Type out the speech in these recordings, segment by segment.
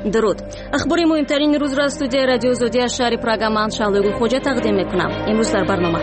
درود. اخبار مهمترین روز را استودیو رادیو آزادی از شهر پراگ من شعله خوجا تقدیم میکنم. امروز در برنامه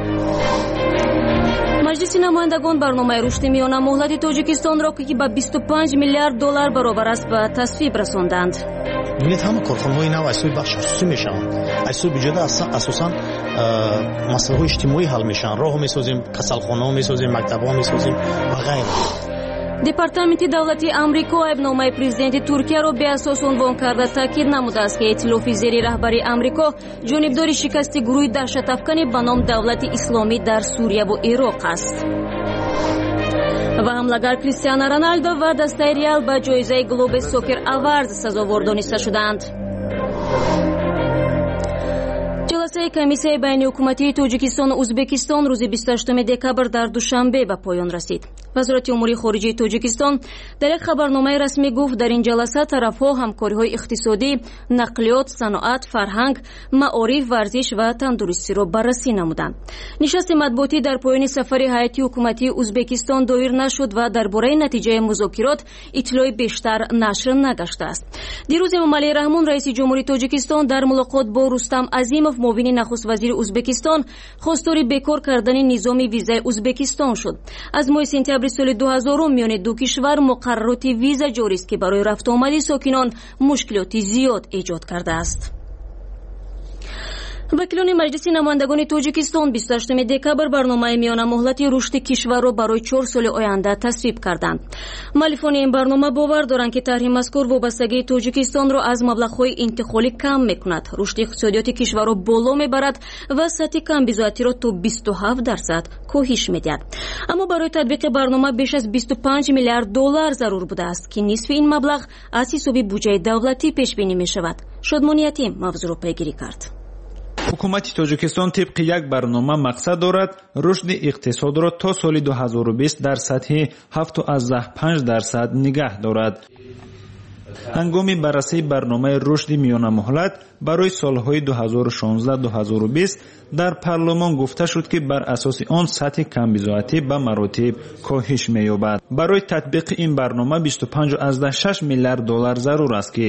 مجلس نمایندگان برنامه رشد میانه مهلت تاجیکستان را که با 25 میلیارد دلار برابر است به تصویب رساندند. ببینید همه کارخانه‌های نو از سوی بخش خصوصی میشن، از سوی بودجه اساسا مسائل اجتماعی حل میشن، راه میسازیم، کسلخانه‌ها میسازیم، مکتب‌ها میسازیم و غیره. департаменти давлати амрико айбномаи президенти туркияро беасос унвон карда таъкид намуда аст ки этилофи зери раҳбари амрико ҷонибдори шикасти гурӯҳи даҳшатафкани ба ном давлати исломӣ дар сурияву ироқ аст. ва ҳамлагар кристиано роналдо ва дастаи реал ба ҷоизаи глобес сокер авард сазовор дониста шуданд. ҷаласаи комиссияи байниҳукуматии тоҷикистону ӯзбекистон рӯзи 28 декабр дар душанбе ба поён расид. вазорати умури хориҷии тоҷикистон дар як хабарномаи расмӣ гуфт дар ин ҷаласа тарафҳо ҳамкориҳои иқтисодӣ, нақлиёт, саноат, фарҳанг, маориф, варзиш ва тандурустиро баррасӣ намуданд. нишасти матбуотӣ дар поёни сафари ҳайати ҳукуматии ӯзбекистон доир нашуд ва дар бораи натиҷаи музокирот иттилои бештар нашр нагаштааст. дирӯз эмомалӣ раҳмон раиси ҷумҳурии тоҷикистон дар мулоқот бо рустам азимов муовини нахуст вазири ӯзбекистон хостори бекор кардани низоми визаи ӯзбекистон шуд. аз моҳи сентябри соли 2000 миёни ду кишвар муқаррароти виза ҷорист ки барои рафтуомади сокинон мушкилоти зиёд эҷод кардааст. вакилони маҷлиси намояндагони тоҷикистон 28 декабр барномаи миёна муҳлати рушди кишварро барои 4 соли оянда тасвиб карданд. муаллифони ин барнома бовар доранд ки тарҳи мазкур вобастагии тоҷикистонро аз маблағҳои интиқолӣ кам мекунад, рушди иқтисодиёти кишварро боло мебарад ва сатҳи камбизоатиро то 27% коҳиш медиҳад. аммо барои татбиқи барнома беш аз 25 миллиард доллар зарур будааст ки нисфи ин маблағ аз ҳисоби буҷаи давлатӣ пешбинӣ мешавад. шодмони ятим мавзӯъро пайгирӣ кард. ҳукумати тоҷикистон тибқи як барнома мақсад дорад рушди иқтисодро то соли 2020 дар сатҳи 7.5% нигаҳ дорад. ҳангоми баррасии барномаи рушди миёнамуҳлат барои солҳои 2016-2020 дар парлумон гуфта шуд ки бар асоси он сатҳи камбизоатӣ ба маротиб коҳиш меёбад. барои татбиқи ин барнома 25.6 миллиард доллар зарур аст ки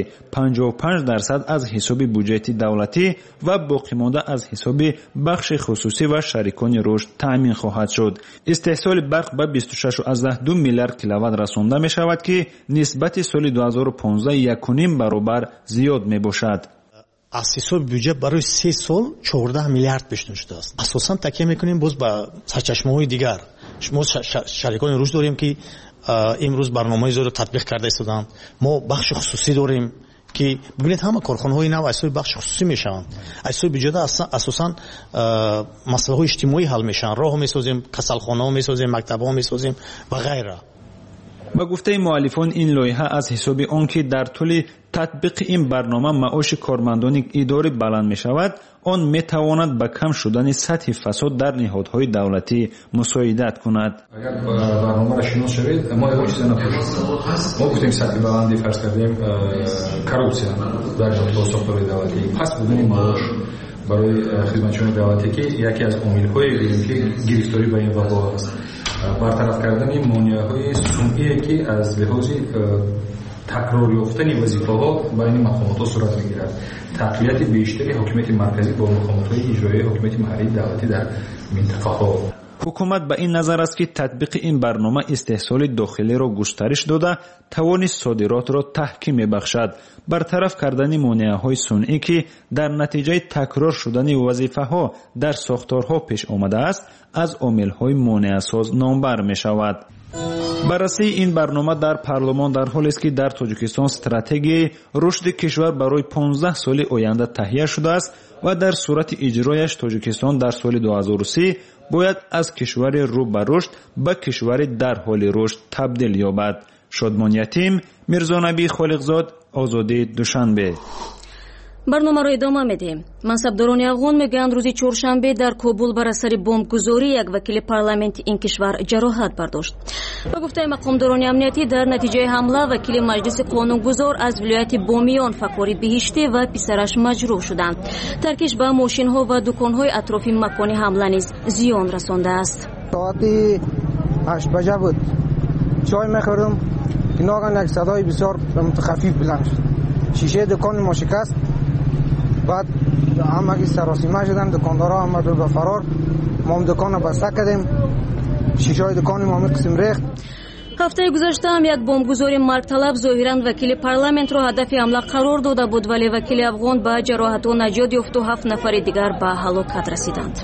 55% аз ҳисоби буҷети давлатӣ ва боқимонда аз ҳисоби бахши хусусӣ ва шарикони рушд таъмин хоҳад шуд. истеҳсоли барқ ба 26.2 миллиард киловатт расонда мешавад ки нисбати соли 2015 1.5 баробар зиёд мебошад. аз ҳисоби бюджет барои 3 сол 14 миллиард пешниҳод шудааст. асосан такя мекунем боз ба сарчашмаҳои дигар. мо шарикони рушд дорем ки имрӯз барномаи зоро татбиқ карда истоданд. мо бахши хусусӣ дорем ки бибинед ҳама корхонаҳои нав аз ҳисоби бахши хусусӣ мешаванд. аз ҳисоби бюджета асосан масъалаҳои иҷтимоӣ ҳал мешаванд. роҳ месозем, касалхонаҳо месозем, мактабҳо месозем ва ғайра. ба гуфтаи муаллифон ин лоиҳа аз ҳисоби он ки дар тӯли татбиқи ин барнома маоши кормандони идорӣ баланд мешавад, он метавонад ба кам шудани сатҳи фасод дар nihodҳои давлатӣ мусоидат кунад. агар барномаро шинос шавед, мо ягон чиза напӯшем. мо гуфтем сатҳи баланди фарз кардем коррупсия дар сохтори давлатӣ, паст будани маош барои хизматчиёни давлатӣ ки яке аз омилҳои ки гирифторӣ ба ин вабо аст. бартараф кардани монеаҳои сунъие ки аз лиҳози такрорёфтани вазифаҳо байни мақомотҳо сурат мегирад, тақвияти бештари ҳокимияти марказӣ бо мақомотҳои иҷроии ҳокимияти маҳаллии давлатӣ дар минтақаҳо. ҳукумат ба ин назар аст ки татбиқи ин барнома истеҳсоли дохилиро густариш дода тавони содиротро таҳким мебахшад. бартараф кардани монеаҳои сунъӣ ки дар натиҷаи такрор шудани вазифаҳо дар сохторҳо пеш омадааст, аз омилҳои монеасоз номбар мешавад. баррасии ин барнома дар парлумон дар ҳолест ки дар тоҷикистон стратегияи рушди кишвар барои 15 соли оянда таҳия шудааст ва дар сурати иҷрояш тоҷикистон дар соли 2030 бояд аз кишвари рӯ ба рушд ба кишвари дар ҳоли рушд табдил ёбад. шодмон ятим, мирзонабии холиқзод, озодии душанбе. барномаро идома медиҳем. мансабдорони афғон мегӯянд рӯзи чоршанбе дар Кобул бар асари бомбгузорӣ як вакили парламенти ин кишвар ҷароҳат бардошт. ба гуфтаи мақомдорони амниятӣ дар натиҷаи ҳамла вакили маҷлиси қонунгузор аз вилояти Бомиён Факори Биҳиштӣ ва писараш маҷрӯҳ шуданд. таркиш ба мошинҳо ва дуконҳои атрофи макони ҳамла низ зиён расондааст. соати 8 баҷа буд. чой мехӯрдум ки ногаҳан як садои бисёр хафиф биланд шуд. شیشه دکان ما شکست. بعد همگی سراسیمه شدن، دکاندارا آمد به فرار. ما هم دکان بسته کردیم، شیشه های دکان ما قسم ریخت. ҳафтаи гузашта ҳам як бомбгузори маргталаб зоҳиран вакили парламентро ҳадафи ҳамла қарор дода буд, вале вакили афғон ба ҷароҳатҳо наҷот ёфту 7 нафари дигар ба ҳалокат расиданд.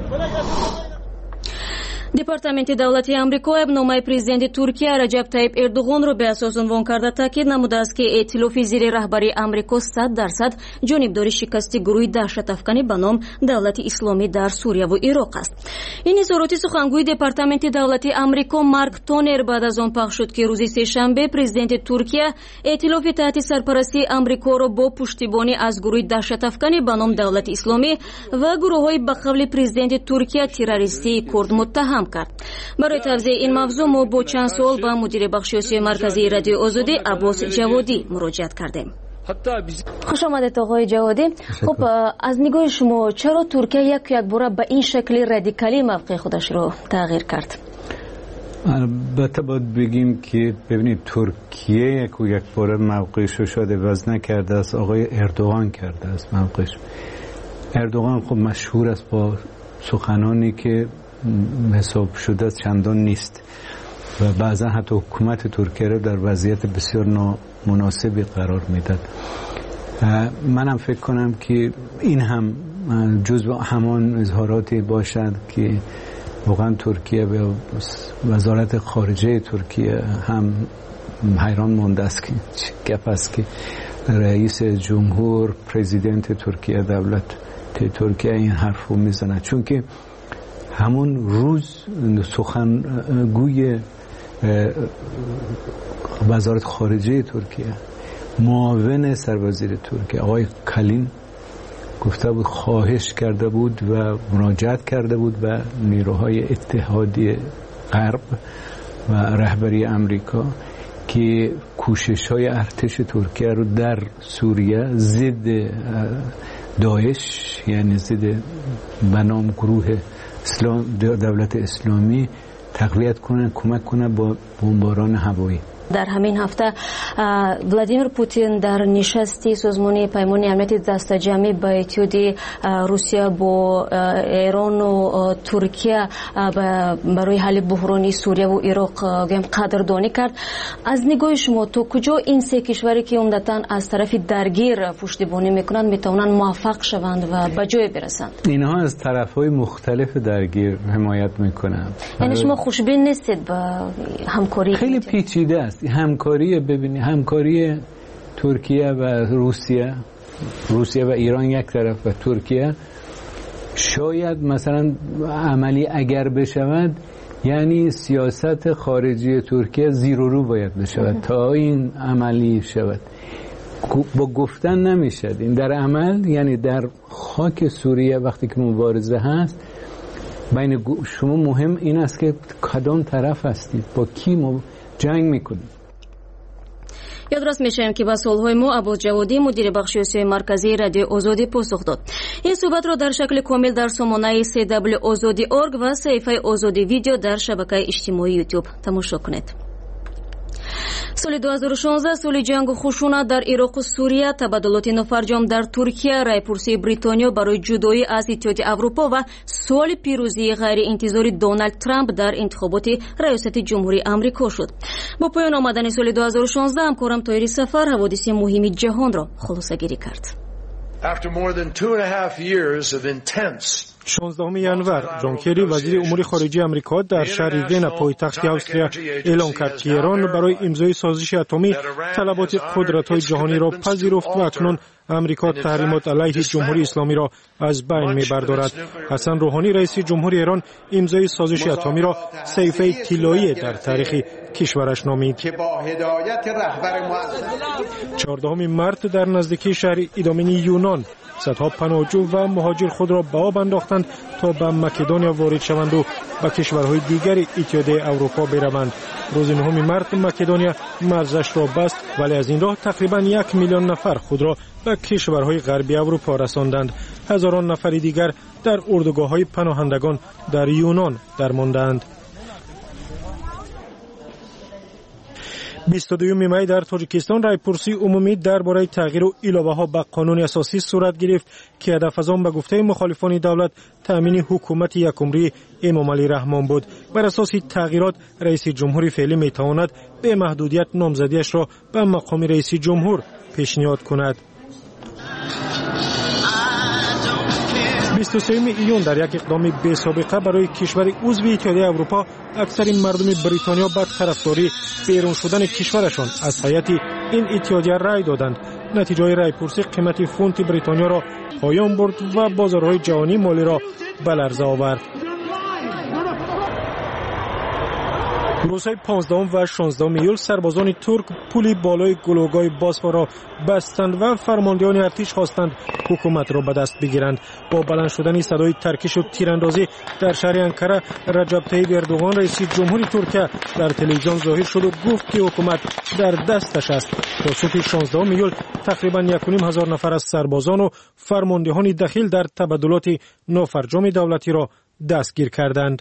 департаменти давлати амрико айбномаи президенти туркия раҷаб таиб эрдуғонро беасос унвон карда таъкид намудааст ки эътилофи зери раҳбарии амрико 100% ҷонибдори шикасти гурӯҳи даҳшатафканӣ ба ном давлати исломӣ дар сурияву ироқ аст. ин изҳороти сухангӯи департаменти давлати амрико Марк Тонер баъд аз он пахш шуд ки рӯзи сешанбе президенти туркия эътилофи таҳти сарпарастии амрикоро бо пуштибонӣ аз гурӯҳи даҳшатафканӣ ба ном давлати исломӣ ва гурӯҳҳои ба қавли президенти туркия террористии курд муттаҳам кард. барои тавзеҳи ин мавзӯъ мо бо чанд суол ба мудири бахши осиёи марказии радиои озодӣ Аббос Ҷаводӣ муроҷиат кардем. خوش آمدید آقای جوادی. خب از نگاه شما چرا ترکیه یک بار به این شکل رادیکالی موقع خودش رو تغییر کرد؟ البته باید بگیم که ببینید ترکیه یک بار موقعش رو شاید عوض نکرده است، آقای اردوغان کرده است موقعش. اردوغان خب مشهور است با سخنانی که حساب شده چندان نیست و بعضا حتی حکومت ترکیه رو در وضعیت بسیار نامناسبی قرار میداد. منم فکر کنم که این هم جزو همان اظهاراتی باشد که واقعا ترکیه و وزارت خارجه ترکیه هم حیران مانده است که گپ است که رئیس جمهور پرزیدنت ترکیه دولت ترکیه این حرف رو میزند، چون که همون روز سخنگوی وزارت خارجه ترکیه معاون سروزیر ترکیه آقای کالین گفته بود، خواهش کرده بود و مراجعت کرده بود به نیروهای اتحادیه غرب و رهبری امریکا که کوشش‌های ارتش ترکیه رو در سوریه ضد داعش، یعنی ضد به نام گروه دولت اسلامی تقویت کنه، کمک کنه با بمباران هوایی. در همین هفته ولادیمیر پوتین در نشستی سازمان پیمان امنیت دسته‌جمعی با اتحادیه روسیه با ایران و ترکیه برای حل بحران سوریه و عراق قدردانی کرد. از نگاه شما تو کجا این سه کشوری که عمدتاً از طرف درگیر پشتیبانی میکنند میتونن موفق شوند و به جای برسند؟ اینها از طرفهای مختلف درگیر حمایت میکنند. یعنی شما خوشبین نیستید با همکاری؟ خیلی پیچیده است همکاری. ببینید همکاری ترکیه و روسیه و ایران یک طرف و ترکیه شاید مثلا عملی اگر بشود، یعنی سیاست خارجی ترکیه زیر و رو باید بشود تا این عملی شود. با گفتن نمیشد این در عمل، یعنی در خاک سوریه وقتی که مبارزه هست بین شما مهم این است که کدام طرف هستید، با کی جنگ میکنید. یادداشت می‌شیم که با سوال‌های ما عباس جوادی مدیر بخش آسیای مرکزی رادیو آزادی پاسخ داد. این صحبت را در شکل کامل در سامانه cw.azadi.org و صفحه آزادی ویدیو در شبکه اجتماعی یوتیوب تماشا کنید. سال 2016 سال جنگ و خشونت در عراق و سوریه، تبادلات نافرجام در ترکیه، رایپرسی بریتانیا برای جدایی از اتحادیه اروپا و سال پیروزی غیر انتظاری دونالد ترامپ در انتخابات ریاست جمهوری آمریکا شد. با پایان آمدن سال 2016 همکارم طاهری سفر حوادث مهم جهان را خلاصه‌گیری کرد. 16 ینور جان کری وزیر امور خارجه آمریکا در شهر وین پایتخت استریا اعلام کرد که ایران برای امضای سازش اتمی طلبات قدرت‌های جهانی را پذیرفت و اکنون امریکا تحریمات علیه جمهوری اسلامی را از بین می‌بردارد. حسن روحانی رئیس جمهوری ایران امضای سازش اتمی را صفحه طلایی در تاریخ کشورش نامید. 14 مارس در نزدیکی شهر ایدامنی یونان صدها پناهجو و مهاجر خود را به آب انداختند تا به مکدونیا وارد شوند و به کشورهای دیگر اتحادیه اروپا بروند. روز 9 مارس مکدونیا مرزش را بست، ولی از این راه تقریبا 1 میلیون نفر خود را به کشورهای غربی اروپا رساندند. هزاران نفر دیگر در اردوگاه‌های پناهندگان در یونان درماندند. 22 می در تاجیکستان رایپرسی عمومی درباره تغییر و علاوه‌ها به قانون اساسی صورت گرفت که هدف از آن به گفته مخالفان دولت تامین حکومت یکعمری امام علی رحمان بود. بر اساس تغییرات رئیس جمهور فعلی میتواند به محدودیت نامزدیش را به مقام رئیس جمهور پیشنهاد کند. 23 ایون در یک اقدام بی سابقه برای کشور عضو اتحادیه اروپا اکثر مردم بریتانیا به طرفداری بیرون شدن کشورشان از هیئت این اتحادیه رای دادند. نتیجه رایپرسی قیمت فونت بریتانیا را پایان برد و بازارهای جهانی مالی را به لرزه آورد. روزهای 15 و 16 ایول سربازان ترک پل بالای گلوگاه باسفور را بستند و فرماندهان ارتش خواستند حکومت را به دست بگیرند. با بلند شدن صدای ترکش و تیراندازی در شهر انکره، رجب طیب اردوغان رئیس جمهوری ترکیه در تلویزیون ظاهر شد و گفت که حکومت در دستش است. تا صبح 16 ایول تقریبا 1,500 نفر از سربازان و فرماندهان دخیل در تبادلات نافرجام دولتی را دستگیر کردند.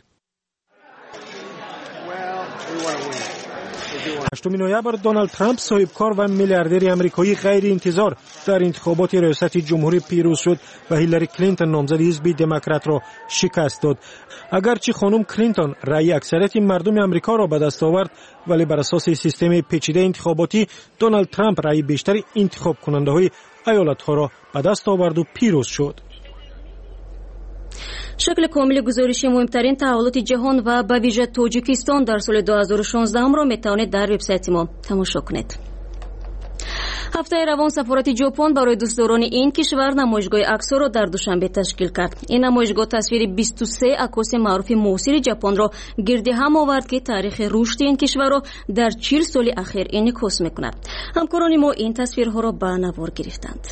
8 نوامبر دونالد ترامپ صاحبکار و میلیاردر آمریکایی غیر انتظار در انتخابات ریاست جمهوری پیروز شد و هیلاری کلینتون نامزد حزب دموکرات را شکست داد. اگرچه خانم کلینتون رأی اکثریت مردم آمریکا را به دست آورد، ولی بر اساس سیستم پیچیده انتخاباتی دونالد ترامپ رأی بیشتر انتخاب کننده های ایالت ها را به دست آورد و پیروز شد. شکل کامل گزارش مهمترین تحولات جهان و به ویژه تاجیکستان در سال 2016 را میتوانید در وبسایت ما تماشا کنید. هفته روان سفارت ژاپن برای دوستداران این کشور نمایشگاه عکس‌ها را در دوشنبه تشکیل کرد. این نمایشگاه تصویر 23 عکاس معروف معاصر ژاپن را گرد هم آورد که تاریخ رشد این کشور را در 40 سال اخیر انعکاس می‌کند. همکاران ما این تصویرها را به نوار گرفتند.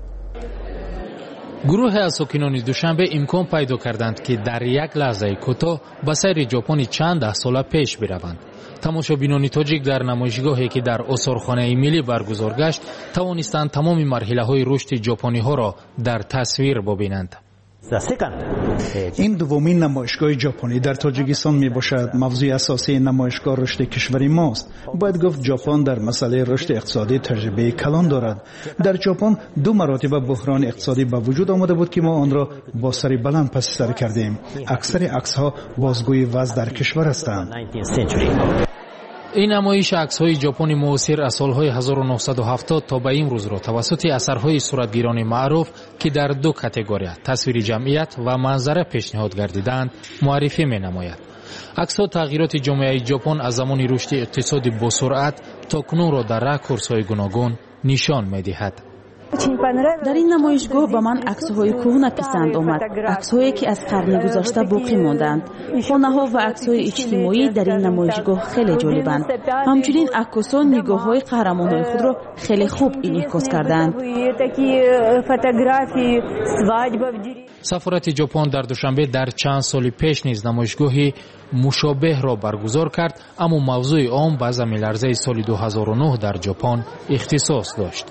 گروه از ساکنان دوشنبه امکان پیدا کردند که در یک لحظه کوتاه به سیر ژاپن چند ده ساله پیش بروند. تماشابینان تاجیک در نمایشگاهی که در آثارخانه ملی برگزار گشت توانستند تمام مرحله‌های رشد ژاپنی‌ها را در تصویر ببینند. این دومین نمایشگاه ژاپنی در تاجیکستان می باشد. موضوع اساسی نمایشگاه رشد کشور ماست. باید گفت ژاپن در مسئله رشد اقتصادی تجربه کلان دارد. در ژاپن 2 مراتب بحران اقتصادی به وجود آمده بود که ما آن را با سر بلند پس سر کردیم. اکثر عکس‌ها بازگوی وضع در کشور هستند. این نمایش عکس‌های ژاپن معاصر از سال‌های 1970 تا به امروز را توسط اثرهای صورتگیران معروف که در 2 کاتگوری تصویر جمعیت و منظره پیشنهاد گردیدند معرفی می‌نماید. عکس‌ها تغییرات جامعه ژاپن از زمان رشد اقتصادی با سرعت تا کنون را در راکورس‌های گوناگون نشان می‌دهد. در این نمایشگاه به من عکس‌های کهنه پسند آمد، عکس‌هایی که از قرن گذشته باقی ماندند. خانه‌ها و عکس‌های اجتماعی در این نمایشگاه خیلی جالبند. همچنین عکاسان نگاه‌های قهرمان‌های خود را خیلی خوب انعکاس کردند. سفارت ژاپن در دوشنبه در چند سال پیش نیز نمایشگاهی مشابه را برگزار کرد، اما موضوع عام به زمین لرزه سال 2009 در ژاپن اختصاص داشت.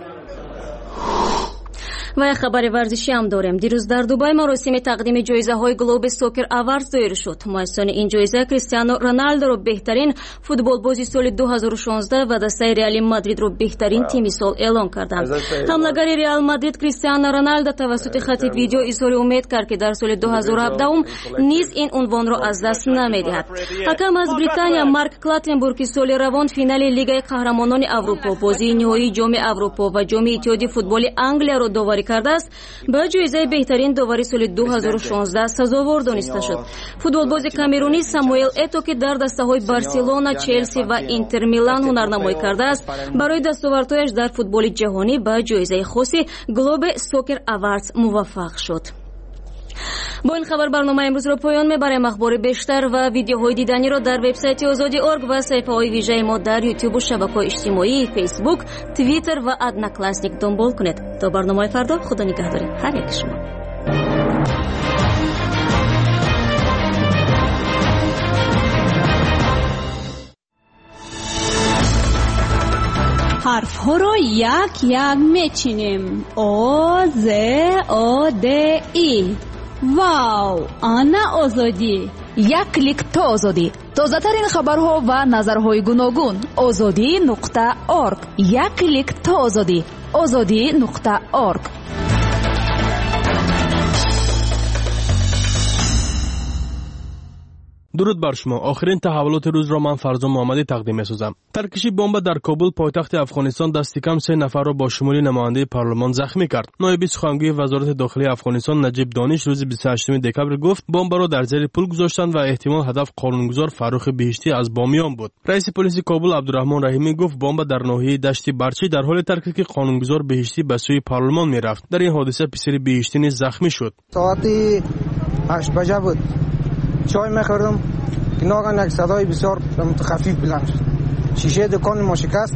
و یک خبر ورزشی هم داریم. دیروز در دبی مراسم تقدیم جایزه‌های گلوب سوکر اواردز دایر شد. مؤسسان این جایزه کریستیانو رونالدو را بهترین فوتبال بازی سال 2016 و دسته ریال مادرید را بهترین تیم سال اعلام کردند. حمله‌گر ریال مادرید کریستیانو رونالدو توسط خط ویدیو اظهار امید کرد که در سال 2017 نیز این عنوان را از دست نمی‌دهد. حکم از بریتانیا مارک کلاتنبورگ که سال روان فینال لیگ قهرمانان اروپا، بازی نهایی جام اروپا و جام اتحادیه فوتبال انگلیا را داوری کرده است، به جایزه بهترین داوری سال 2016 سزاوار دانسته شد. فوتبالباز کامرونی ساموئل اتو که در دسته‌های بارسلونا، چلسی و اینتر میلان هنرنمایی کرده است، برای دستاوردهایش در فوتبال جهانی به جایزه خاصی گلوب سوکر اواردز موفق شد. با این خبر برنامه امروز را پایان میبریم. اخبار بیشتر و ویدیوهای دیدنی را در وبسایت آزادی.org و صفحه‌های ویژه ما در یوتیوب و شبکه‌های اجتماعی فیسبوک، توییتر و ادناکلاسیک دنبال کنید. تا برنامه فردا، خدا نگهدار هر یک شما. حرف ها رو یک یک میچینیم. آ ز آ د ای. واو، آنا آزادی. یک کلیک تا آزادی. تازه‌ترین خبرها و نظرهای گوناگون. azadi.org. یک کلیک تا آزادی. azadi.org. درود بر شما. آخرین تحولات روز را من فرزان محمدی تقدیم می‌سازم. ترکشی بمب در کابل پایتخت افغانستان دست کم 3 نفر را با شمول نماینده پارلمان زخمی کرد. نایب سخنگوی وزارت داخلی افغانستان نجیب دانش روز 28 دکبر گفت بمب را در زیر پل گذاشتند و احتمال هدف قانونگذار فروخ بهشتی از بامیان بود. رئیس پلیس کابل عبدالرحمن رحیمی گفت بمب در ناحیه دشت برچی در حال ترک که قانونگذار بهشتی به سوی پارلمان می‌رفت. در این حادثه پسر بهشتی نیز زخمی شد. ساعت 8 بجه بود. چای می‌خوردم که ناگهان یک صدای بسیار خفیف بلند شد. شیشه دکان ما شکست.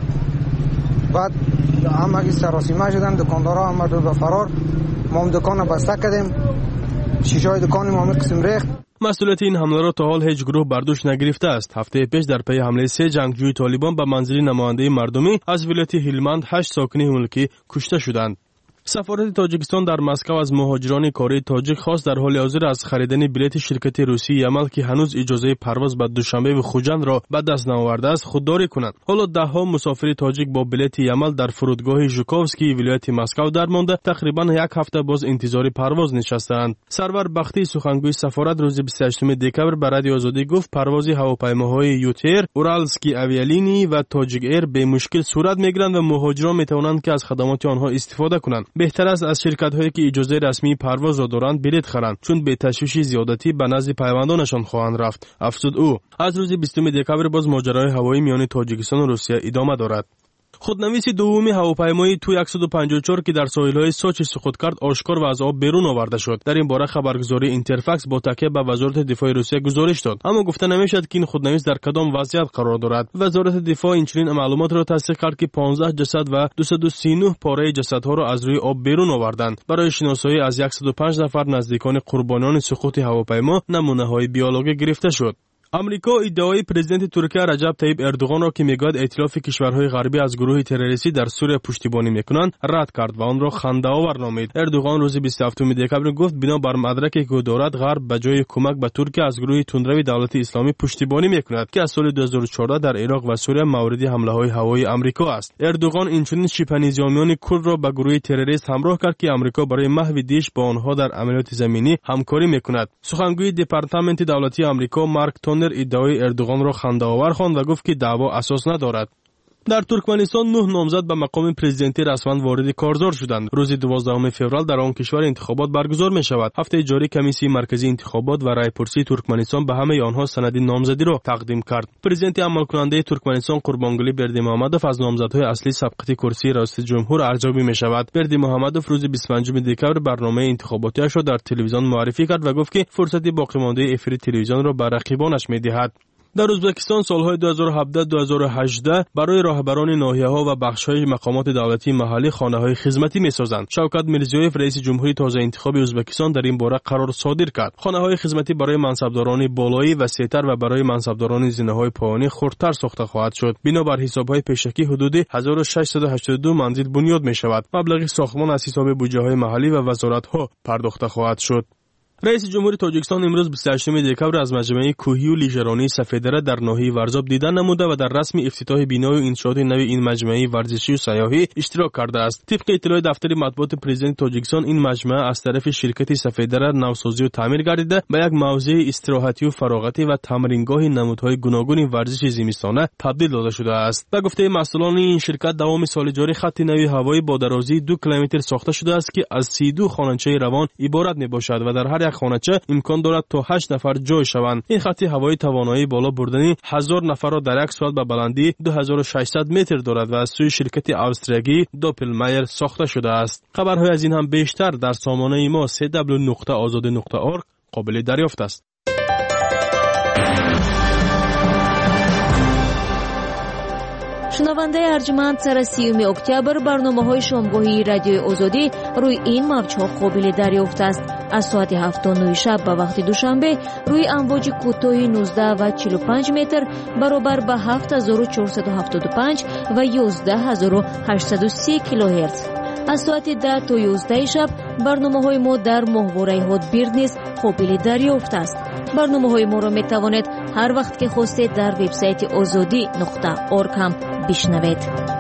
بعد همگی سراسیمه شدن، دکاندارا آمدن به فرار. ما دکان را بسته کردیم. شیشه های دکان ما قسم ریخت. مسئولیت این حمله را تا حال هیچ گروه بر دوش نگرفته است. هفته پیش در پی حمله 3 جنگجوی طالبان به منزل نماینده مردمی از ولایت هلمند 8 ساکن ملکی کشته شدند. سفارت تاجیکستان در مسکو از مهاجران کاری تاجیک خواست در حال حاضر از خریدن بلیط شرکت روسی یمل که هنوز اجازه پرواز به دوشنبه و خوجند را به دست نآورده است خودداری کنند. حالا دهها مسافر تاجیک با بلیط یمل در فرودگاه ژوکوفسکی ولایت مسکو درمانده تقریبا یک هفته باز انتظار پرواز نشستند. سرور بختی سخنگوی سفارت روز 28 دکبر به رادیو آزادی گفت پرواز هواپیماهای یوتیر، اورالسکی اویالینی و تاجیک ایر به مشکل صورت میگیرند و مهاجران میتوانند که از خدمات آنها استفاده کنند. بهتر است از شرکت‌هایی که اجازه رسمی پرواز را دارند بلیط خرند چون به تشویش زیادتی به نزد پیوندانشان خواهند رفت. افزود او. از روز 20 دکبر باز ماجرای هوایی میان تاجیکستان و روسیه ادامه دارد. خودنویس دومی هواپیمای تو 154 که در ساحل‌های سوچی سقوط کرد آشکار و از آب بیرون آورده شد. در این باره خبرگزاری اینترفکس با تکیه به وزارت دفاع روسیه گزارش داد، اما گفته نمی‌شد که این خودنویس در کدام وضعیت قرار دارد. وزارت دفاع اینچنین معلومات را تصدیق کرد که 15 جسد و 239 پاره جسدها را از روی آب بیرون آوردند. برای شناسایی از 105 نفر نزدیکان قربانیان سقوط هواپیما نمونه‌های بیولوژی گرفته شد. امریکا ادعای پرزیدنت ترکیه رجب طیب اردوغان را که میگوید ائتلاف کشورهای غربی از گروه تروریستی در سوریه پشتیبانی میکنند رد کرد و آن را خنده‌آور نامید. اردوغان روز 27 دکبر گفت بنابر مدرکی که دارد غرب به جای کمک به ترکیه از گروه تندروی دولت اسلامی پشتیبانی میکند که از سال 2014 در عراق و سوریه مورد حمله‌های هوایی امریکا است. اردوغان اینچنین شبه نظامیان کرد را به گروه تروریست همراه کرد که امریکا برای محو دیش با آنها در عملیات زمینی همکاری میکند. سخنگوی دپارتمنت دولتی امریکا مارک ادعای اردوغان را خنده‌آور خواند و گفت که دعوا اساس ندارد. در ترکمنستان 9 نامزد به مقام پرزیدنتی رسما وارد کارزار شدند. روز 12 فوریه در آن کشور انتخابات برگزار می شود. هفته جاری کمیسیون مرکزی انتخابات و رایپرسی ترکمنستان به همه آنها سند نامزدی را تقدیم کرد. پرزیدنت عمل کننده ترکمنستان قربانگلی بردیمحمدوف از نامزدهای اصلی سبقت کرسی ریاست جمهور ارزیابی می شود. بردیمحمدوف روز 25 دکبر برنامه انتخاباتیش را در تلویزیون معرفی کرد و گفت که فرصت باقی مانده افری تلویزیون را به رقیبانش می دهد. در ازبکستان سالهای 2017-2018 برای راهبران ناحیه‌ها و بخش‌های مقامات دولتی محلی خانه‌های خدمتی می‌سازند. شوکت میرزیویف رئیس جمهوری تازه انتخاب ازبکستان در این باره قرار صادر کرد. خانه‌های خدمتی برای منصبداران بالایی وسیع‌تر و برای منصبداران زینه‌های پایانی خردتر ساخته خواهد شد. بنابر حساب‌های پیشکی حدود 1682 منزل بنیاد می‌شود. مبلغ ساختمان از حساب بودجه‌های محلی و وزارت‌ها پرداخته خواهد شد. رئیس جمهوری تاجیکستان امروز 28 دکبر از مجمع کوهی و لیژرانی سفیدره در ناحیه ورزاب دیدن نموده و در رسم افتتاح بنا و انشاءات نو این مجمع ورزشی و سیاحی اشتراک کرده است. طبق اطلاع دفتر مطبوعات پرزیدنت تاجیکستان این مجمع از طرف شرکت سفیدره نوسازی و تعمیر گردیده به یک موضع استراحتی و فراغتی و تمرینگاه نمودهای گوناگون ورزش زمستانه تبدیل داده شده است. به گفته مسئولان این شرکت دوام سال جاری خط نوی هوایی با درازی 2 کیلومتر ساخته شده است که از 32 خانچه روان عبارت میباشد و در هر یک خانچه امکان دارد تا 8 نفر جای شوند. این خط هوایی توانایی بالا بردن 1000 نفر را در یک ساعت به بلندی 2600 متر دارد و از سوی شرکت استرالیایی دوپلمایر ساخته شده است. خبرهای از این هم بیشتر در سامانه ما www.azadi.org قابل دریافت است. شنونده ارجمند سر 30 اکتبر برنامه‌های شامگاهی رادیوی آزادی روی این موج‌ها قابل دریافت است. از ساعت 7:09 شب به وقت دوشنبه روی امواج کوتاه 19 و 45 متر برابر به 7475 و 11830 کیلوهرتز. از ساعت 10 تا 11 شب برنامه‌های ما در ماهواره هاتبیرد نیز قابل دریافت است. برنامه‌های ما را می‌توانید هر وقت که خواستید در وبسایت azadi.org هم بشنوید.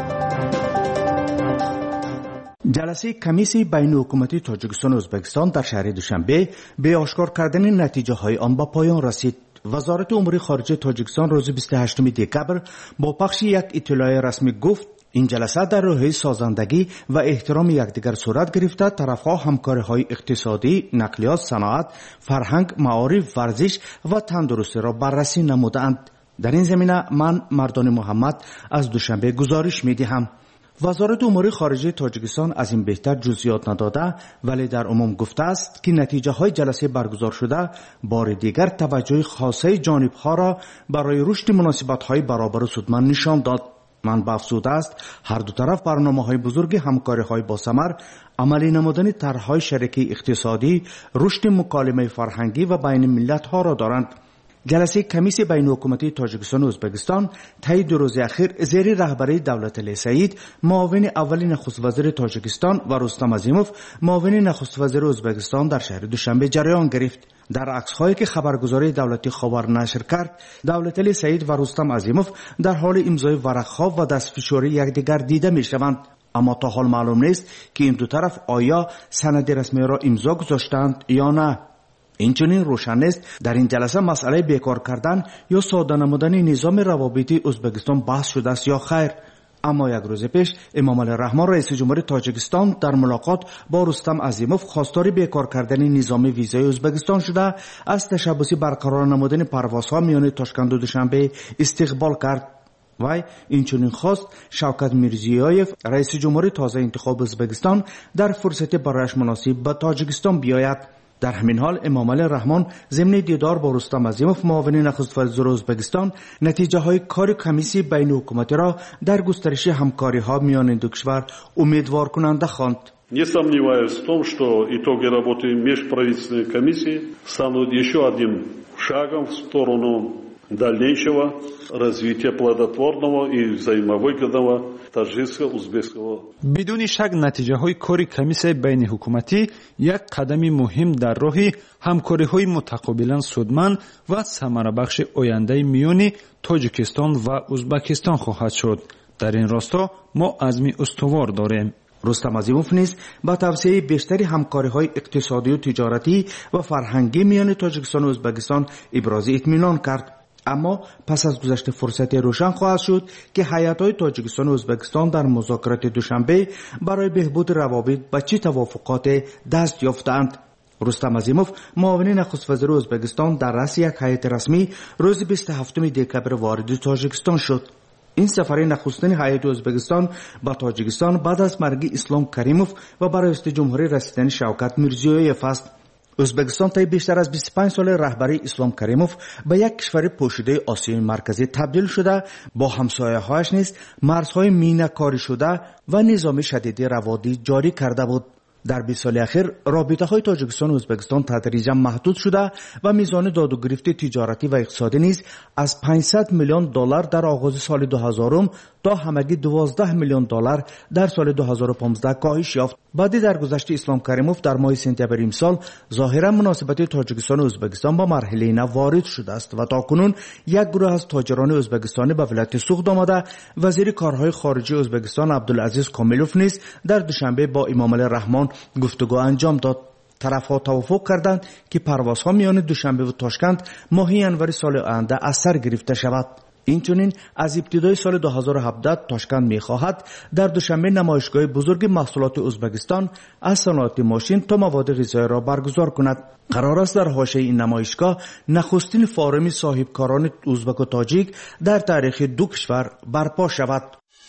جلسه کمیسیون بین حکومتی تاجیکستان و ازبکستان در شهر دوشنبه به آشکار کردن نتیجه های آن به پایان رسید. وزارت امور خارجه تاجیکستان روز 28 دکبر با پخش یک اطلاع رسمی گفت این جلسه در روحیه سازندگی و احترام یکدیگر صورت گرفته. طرفها همکاری‌های اقتصادی، نقلیات، صنعت، فرهنگ، معارف، ورزش و تندرستی را بررسی نمودند. در این زمینه من مردان محمد از دوشنبه گزارش می‌دهم. وزارت امور خارجه تاجیکستان از این بهتر جزئیات نداده، ولی در عموم گفته است که نتیجه های جلسه برگزار شده بار دیگر توجه خاصه جانب ها را برای رشد مناسبت های برابر و سودمند نشان داد. منبع افزوده است هر دو طرف برنامه های بزرگ همکاری های با ثمر، عملی نمودن طرح‌های شریکی اقتصادی، رشد مکالمه فرهنگی و بین ملت ها را دارند. جلسه کمیسیون بین حکومتی تاجیکستان و ازبکستان طی 2 روز اخیر زیر رهبری دولت‌علی سعید، معاون اول نخست وزیر تاجیکستان و رستم عظیموف، معاون نخست وزیر ازبکستان در شهر دوشنبه جریان گرفت. در عکس‌هایی که خبرگزاری دولتی خاور نشر کرد، دولت‌علی سعید و رستم عظیموف در حال امضای ورق‌ها و دستفشاری یکدیگر دیده می‌شوند. اما تا حال معلوم نیست که این دو طرف آیا سند رسمی را امضا گذاشتند یا نه. اینچنین روشن است در این جلسه مسئله بیکار کردن یا ساده نمودن نظام روابطی ازبکستان بحث شده است یا خیر. اما یک روز پیش امامعلی رحمان رئیس جمهور تاجیکستان در ملاقات با رستم عظیموف خواستار بیکار کردن نظام ویزای ازبکستان شده از تشبثی برقرار نمودن پروازها میان تاشکند و دوشنبه استقبال کرد. وی اینچنین خواست شوکت میرزیویف رئیس جمهور تازه انتخاب ازبکستان در فرصت برایش مناسب به تاجیکستان بیاید. در همین حال امامعلی رحمان ضمن دیدار با رستم عظیموف معاون نخست وزیر ازبکستان نتیجه های کار کمیسیون بین حکومتی را در گسترش همکاری ها میان دو کشور امیدوار کننده خواند. Не сомневаюсь в том, что итоги работы межправительственной комиссии станут еще одним шагом в сторону дальнейшего развития плодотворного и взаимовыгодного таджикско-узбекского. بدون شک نتیجه های کاری کمیسیون بین حکومتی یک قدم مهم در راه همکاری های متقابلا سودمند و ثمره بخش آینده میان تاجیکستان و ازبکستان خواهد شد. در این راستا ما عزم استوار داریم. رستم عظیموف نیز با توسعه بیشتری همکاری‌های اقتصادی و تجارتی و فرهنگی میان تاجیکستان و ازبکستان ابراز اطمینان کرد. اما پس از گذشت فرصت روشن خواهد شد که هیئت‌های تاجیکستان و ازبکستان در مذاکرات دوشنبه برای بهبود روابط به چه توافقات دست یافتند. رستم عظیموف معاون نخست وزیر ازبکستان در رأس یک هیئت رسمی روز 27 دکبر وارد تاجیکستان شد. این سفر نخستین هیئت ازبکستان به تاجیکستان بعد از مرگ اسلام کریموف و برای رئیس جمهوری رسیدن شوکت میرزیویف است. ازبکستان طی بیشتر از 25 سال رهبری اسلام کریموف به یک کشور پوشیده آسیای مرکزی تبدیل شده، با همسایه‌هایش نیز مرزهای مینه‌کاری شده و نظام شدید روادی جاری کرده بود. در 20 سال اخیر رابطه‌های تاجیکستان و ازبکستان تدریجا محدود شده و میزان داد و گرفت تجارتی و اقتصادی نیز از 500 میلیون دلار در آغاز سال 2000 تا همگی 12 میلیون دلار در سال 2015 کاهش یافت. بعد در گذشت اسلام کریموف در ماه سپتامبر امسال ظاهرا مناسبت تاجیکستان و ازبکستان با مرحله نو وارد شده است و تاکنون یک گروه از تاجران ازبکستانی به ولایت سوخت آمده. وزیر کارهای خارجه ازبکستان عبدالعزیز کامیلوف نیز در دوشنبه با امامعلی رحمان گفتگو انجام داد. طرف‌ها توافق کردند که پروازها میان دوشنبه و تاشکند ماه ینوری سال آینده از سر گرفته شود. اینچنین از ابتدای سال 2017 تاشکند می‌خواهد در دوشنبه نمایشگاه بزرگ محصولات ازبکستان از صنعت ماشین تا مواد غذایی را برگزار کند. قرار است در حاشیه این نمایشگاه نخستین فارم صاحبکاران ازبک و تاجیک در تاریخ دو کشور برپا شود.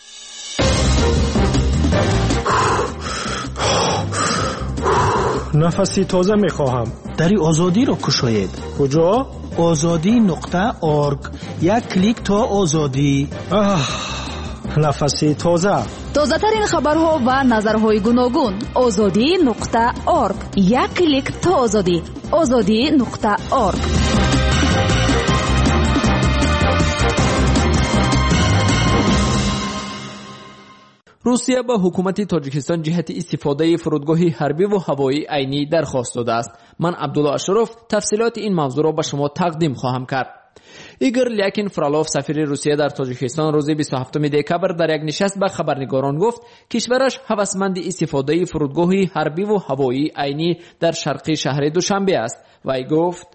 نفسی تازه میخواهم. دری آزادی را کشاید. کجا؟ azadi.org. یک کلیک تا آزادی. نفسی تازه. تازه ترین خبرها و نظرهای گوناگون. azadi.org. یک کلیک تا آزادی. azadi.org. روسیه به حکومت تاجیکستان جهت استفاده فرودگاه حربی و هوایی عینی درخواست داده است. من عبدالله اشرف تفصیلات این موضوع را به شما تقدیم خواهم کرد. ایگور لیاکین فرالاف سفیر روسیه در تاجیکستان روز 27 دکبر در یک نشست به خبرنگاران گفت کشورش هوسمند استفاده فرودگاه حربی و هوایی عینی در شرقی شهر دوشنبه است. وی گفت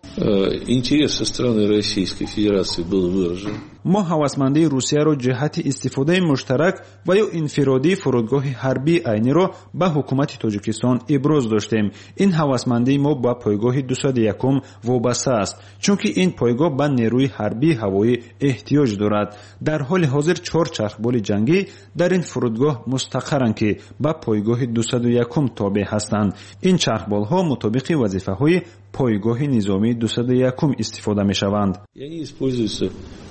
ما هوسمندی روسیه را جهت استفاده مشترک و یا انفرادی فرودگاه حربی عینی را به حکومت تاجیکستان ابراز داشتیم. این هوسمندی ما با پایگاه 201 وابسته است چون که این پایگاه به نیروی حربی هوایی احتیاج دارد. در حال حاضر 4 چرخبال جنگی در این فرودگاه مستقرند که به پایگاه 201 تابع هستند. این چرخبال ها مطابق وظیفه های پایگاه نظامی 201 استفاده می شوند. یعنی используются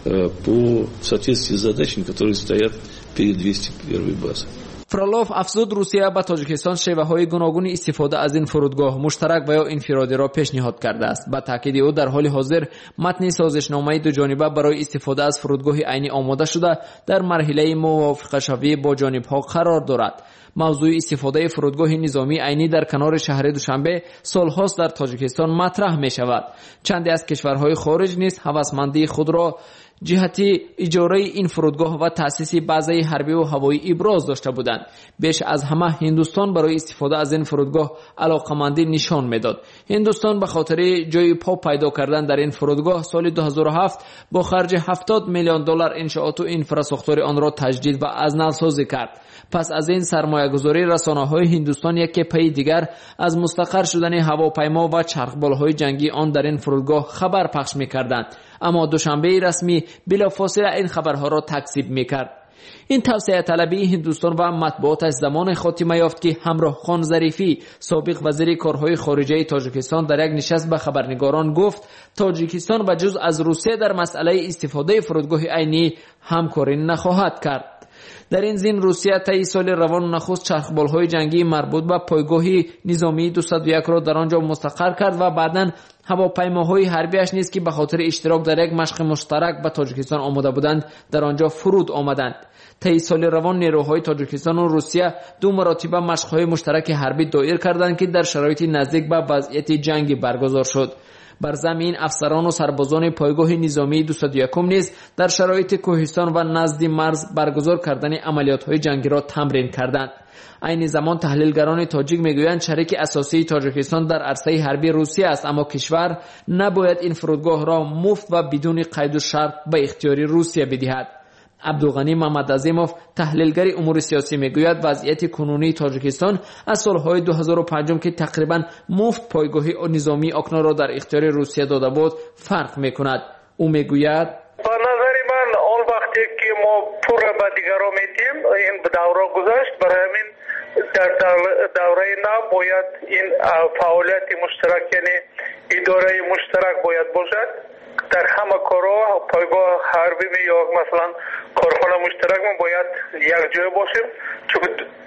по соответствии с задачами, которые стоят перед 201 базой. فرالاف افزود روسیه به تاجیکستان شیوه‌های گوناگون استفاده از این فرودگاه مشترک و یا انفرادی را پیشنهاد کرده است. با تاکید او در حال حاضر متن سازشنامه دو جانبه برای استفاده از فرودگاه عینی آماده شده در مرحله موافقه شوی با جانب‌ها قرار دارد. موضوع استفاده فرودگاه نظامی عینی در کنار شهر دوشنبه سالهاست در تاجیکستان مطرح می شود. چندی از کشورهای خارج نیز هوسمندی خود را جهت اجاره این فرودگاه و تأسیس بازه حربی و هوایی ابراز داشته بودند. بیش از همه هندوستان برای استفاده از این فرودگاه علاقمندی نشان میداد. هندوستان به خاطر جای پا پیدا کردن در این فرودگاه سال 2007 با خرج $70 میلیون انشاءات و انفراستراکچور آن را تجدید و از نو سازی کرد. پس از این سرمایه‌گذاری رسانه‌های هندوستان یک پی دیگر از مستقر شدن هواپیما و چرخبال‌های جنگی آن در این فرودگاه خبر پخش می‌کردند. اما دوشنبه رسمی بلافاصله این خبرها را تکذیب می‌کرد. این توسعه طلبی هندوستان و مطبوعات زمان خاتمه یافت که همراه خان ظریفی سابق وزیر کارهای خارجه تاجیکستان در یک نشست به خبرنگاران گفت تاجیکستان به جز از روسیه در مسئله استفاده فرودگاه عینی همکاری نخواهد کرد. در این زمینه روسیه طی سال روان نخست چرخبال‌های جنگی مربوط به پایگاه نظامی 201 را در آنجا مستقر کرد و بعداً هواپیماهای حربیش نیز که به خاطر اشتراک در یک مشق مشترک به تاجیکستان آمده بودند در آنجا فرود آمدند. طی سال روان نیروهای تاجیکستان و روسیه 2 مرتبه مشق‌های مشترک حربی دایر کردند که در شرایط نزدیک به وضعیت جنگی برگزار شد. بر زمین افسران و سربازان پایگاه نظامی 201 نیز در شرایط کوهستان و نزد مرز برگزار کردن عملیات‌های جنگی را تمرین کردند. این زمان تحلیلگران تاجیک میگویند شریک اساسی تاجیکستان در عرصه حربی روسیه است، اما کشور نباید این فرودگاه را مفت و بدون قید و شرط به اختیار روسیه بدهد. عبدالغنی محمدعظیموف تحلیلگر امور سیاسی میگوید وضعیت کنونی تاجیکستان از سالهای 2005 که تقریبا مفت پایگاه نظامی آکنون را در اختیار روسیه داده بود فرق میکند. او میگوید به نظر من آن وقتی که ما پور به دیگران میدیم این دوره گذشت، برای همین در دوره نو باید این فعالیت مشترک یعنی اداره مشترک باید باشد. در همه کارها پایگاه حربی یا مثلا کارخانه مشترک ما باید یک جای باشیم، چون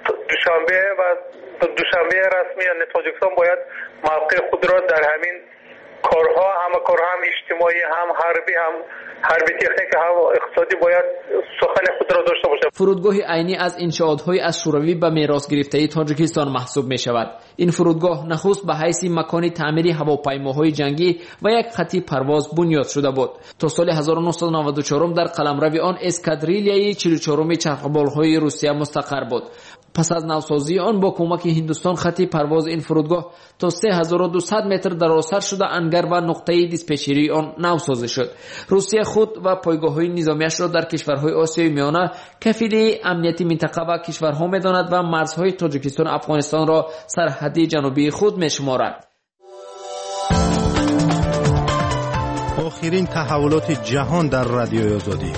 دوشنبه رسمی یعنی تاجیکستان باید موقع خود را در همین کارها همه کارها هم اجتماعی هم حربی تکنیک هم اقتصادی باید سخن خود را داشته باشه. فرودگاه عینی از انشاءات‌های اشوروی به میراث گرفته تاجیکستان محسوب می شود. این فرودگاه نخست به حیث مکان تعمیر هواپیماهای جنگی و یک خط پرواز بنیاد شده بود. تا سال 1994 در قلمرو آن اسکادریلیای 44 چرخبال‌های روسیه مستقر بود. پس از نوسازی آن با کمک هندوستان خط پرواز این فرودگاه تا 3200 متر درازتر شده انگر و نقطه دیسپچری آن نوسازی شد. روسیه خود و پایگاه‌های نظامیش را در کشورهای آسیای میانه کفیل امنیت منطقه و کشورها می‌داند و مرزهای تاجیکستان و افغانستان را سرحد جنوبی خود می‌شمارد. آخرین تحولات جهان در رادیوی آزادی.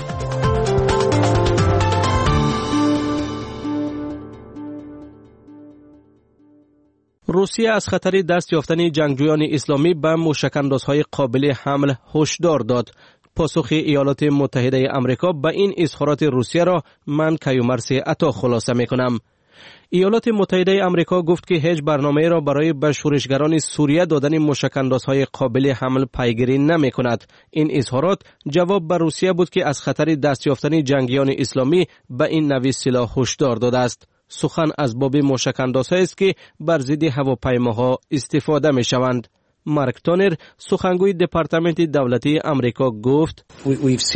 روسیه از خطر دست یافتن جنگجویان اسلامی به موشک‌اندازهای قابل حمل هشدار داد. پاسخ ایالات متحده آمریکا به این اظهارات روسیه را من کیومرث عطا خلاصه می‌کنم. ایالات متحده آمریکا گفت که هیچ برنامه‌ای را برای به شورشگران سوریه دادن موشک‌اندازهای قابل حمل پیگیری نمی‌کند. این اظهارات جواب بر روسیه بود که از خطر دست یافتن جنگیان اسلامی به این نوع سلاح هشدار داده است. سخن از باب موشک‌اندازهایی است که بر ضد هواپیماها استفاده می‌شوند. مارک تانر سخنگوی دپارتمنت دولتی آمریکا گفت